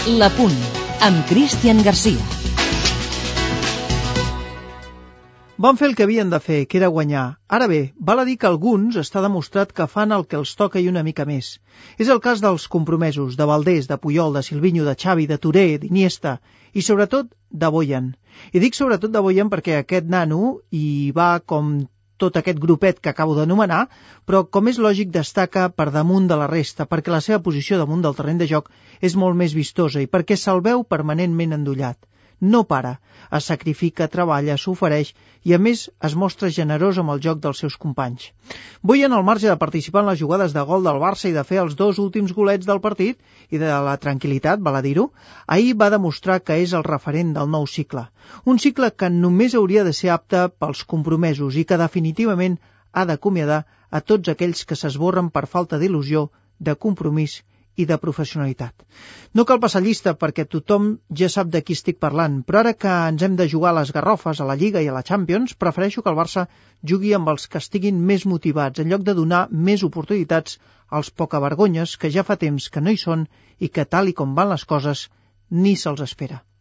La Punt, amb Cristian Garcia. Van fer el que havien de fer, que era guanyar. Ara bé, val a dir que alguns està demostrat que fan el que els toca i una mica més. És el cas dels compromesos, de Valdés, de Puyol, de Silvinho, de Xavi, de Touré, d'Iniesta i sobretot de Bojan. I dic sobretot de Bojan perquè aquest nano hi va com tot aquest grupet que acabo d'anomenar, però com és lògic destaca per damunt de la resta, perquè la seva posició damunt del terreny de joc és molt més vistosa i perquè se'l veu permanentment endollat. No para, es sacrifica, treballa, s'ofereix i a més es mostra generós amb el joc dels seus companys. Bojan, al marge de participar en les jugades de gol del Barça i de fer els 2 últims golets del partit i de la tranquil·litat, val a dir-ho, ahir va demostrar que és el referent del nou cicle. Un cicle que només hauria de ser apte pels compromesos i que definitivament ha d'acomiadar a tots aquells que s'esborren per falta d'il·lusió, de compromís i de professionalitat. No cal passar llista perquè tothom ja sap de qui estic parlant, però ara que ens hem de jugar a les garrofes, a la Lliga i a la Champions, prefereixo que el Barça jugui amb els que estiguin més motivats, en lloc de donar més oportunitats als pocavergonyes que ja fa temps que no hi són i que, tal i com van les coses, ni se'ls espera.